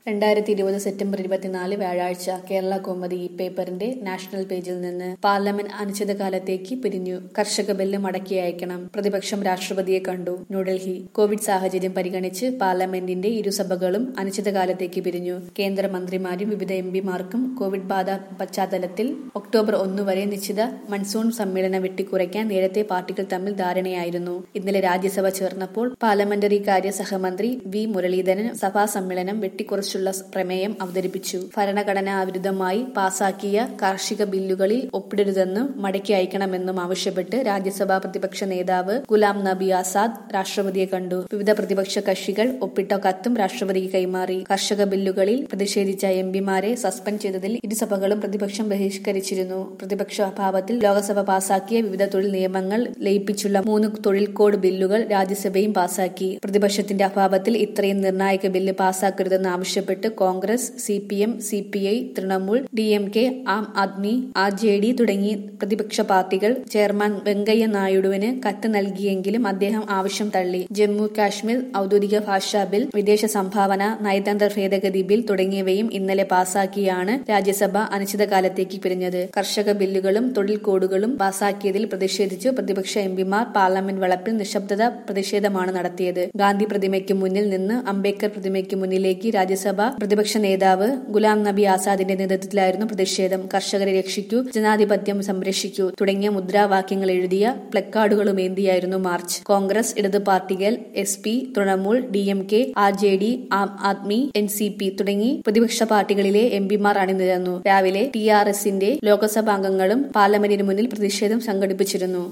2020 September 24 വ്യാഴാഴ്ച കേരള കൗമുദി പേപ്പറിന്റെ national പേജിൽ നിന്ന് പാർലമെന്റ് അനിശ്ചിതകാലത്തേക്ക് പിരിഞ്ഞു. കർഷക ബില്ല് മടക്കി അയക്കണം. പ്രതിപക്ഷം രാഷ്ട്രപതിയെ കണ്ടു. ന്യൂഡൽഹി. കോവിഡ് സാഹചര്യം പരിഗണിച്ച് പാർലമെന്റിന്റെ ഇരുസഭകളും അനിശ്ചിതകാലത്തേക്ക് പിരിഞ്ഞു. കേന്ദ്രമന്ത്രിമാരും വിവിധ എംപിമാർക്കും കോവിഡ് ബാധ പശ്ചാത്തലത്തിൽ ഒക്ടോബർ 1 വരെ നിശ്ചിത മൺസൂൺ സമ്മേളനം വെട്ടിക്കുറയ്ക്കാൻ നേരത്തെ പാർട്ടികൾ തമ്മിൽ ധാരണയായിരുന്നു. ഇന്നലെ രാജ്യസഭ ചേർന്നപ്പോൾ പാർലമെന്ററി കാര്യ സഹമന്ത്രി വി മുരളീധരൻ സഭാ സമ്മേളനം വെട്ടിക്കുറച്ചുള്ള പ്രമേയം അവതരിപ്പിച്ചു. ഭരണഘടനാ വിരുദ്ധമായി പാസാക്കിയ കാർഷിക ബില്ലുകളിൽ ഒപ്പിടരുതെന്നും മടക്കി അയക്കണമെന്നും ആവശ്യപ്പെട്ട് രാജ്യസഭാ പ്രതിപക്ഷ നേതാവ് ഗുലാം നബി ആസാദ് രാഷ്ട്രപതിയെ കണ്ടു. വിവിധ പ്രതിപക്ഷ കക്ഷികൾ ഒപ്പിട്ട കത്തും രാഷ്ട്രപതിക്ക് കൈമാറി. കർഷക ബില്ലുകളിൽ പ്രതിഷേധിച്ച എംപിമാരെ സസ്പെൻഡ് ചെയ്തതിൽ ഇരുസഭകളും പ്രതിപക്ഷം ബഹിഷ്കരിച്ചിരുന്നു. പ്രതിപക്ഷ അഭാവത്തിൽ ലോക്സഭ പാസാക്കിയ വിവിധ തൊഴിൽ നിയമങ്ങൾ ലയിപ്പിച്ചുള്ള 3 തൊഴിൽ കോഡ് ബില്ലുകൾ രാജ്യസഭയും പാസാക്കി. പ്രതിപക്ഷത്തിന്റെ അഭാവത്തിൽ ഇത്രയും നിർണായക ബില്ല് പാസാക്കരുതെന്ന് ആവശ്യപ്പെട്ട് Congress, CPM, CPI, Trinamool, DMK, Aam Aadmi, RJD തുടങ്ങി പ്രതിപക്ഷ പാർട്ടികൾ ചെയർമാൻ വെങ്കയ്യ നായിഡുവിന് കത്ത് നൽകിയെങ്കിലും അദ്ദേഹം ആവശ്യം തള്ളി. ജമ്മു കാശ്മീർ ഔദ്യോഗിക ഭാഷാ ബിൽ, വിദേശ സംഭാവന, നയതന്ത്ര ഭേദഗതി ബിൽ തുടങ്ങിയവയും ഇന്നലെ പാസാക്കിയാണ് രാജ്യസഭ അനിശ്ചിതകാലത്തേക്ക് പിരിഞ്ഞത്. കർഷക ബില്ലുകളും തൊഴിൽ കോഡുകളും പാസാക്കിയതിൽ പ്രതിഷേധിച്ച് പ്രതിപക്ഷ എംപിമാർ പാർലമെന്റ് വളപ്പിൽ നിശബ്ദത പ്രതിഷേധമാണ് നടത്തിയത്. ഗാന്ധി പ്രതിമയ്ക്ക് മുന്നിൽ നിന്ന് അംബേദ്കർ പ്രതിമയ്ക്ക് മുന്നിലേക്ക് രാജ്യസഭ പ്രതിപക്ഷ നേതാവ് ഗുലാം നബി ആസാദിന്റെ നേതൃത്വത്തിലായിരുന്നു പ്രതിഷേധം. കർഷകരെ രക്ഷിക്കൂ, ജനാധിപത്യം സംരക്ഷിക്കൂ തുടങ്ങിയ മുദ്രാവാക്യങ്ങൾ എഴുതിയ പ്ലക്കാർഡുകളുമേന്തിയായിരുന്നു മാർച്ച്. കോൺഗ്രസ്, ഇടത് പാർട്ടികൾ, SP, Trinamool, DMK, RJD, Aam Aadmi, NCP തുടങ്ങി പ്രതിപക്ഷ പാർട്ടികളിലെ എംപിമാർ അണിനിരന്നു. രാവിലെ TRSന്റെ ലോക്സഭാംഗങ്ങളും പാർലമെന്റിന് മുന്നിൽ പ്രതിഷേധം സംഘടിപ്പിച്ചിരുന്നു.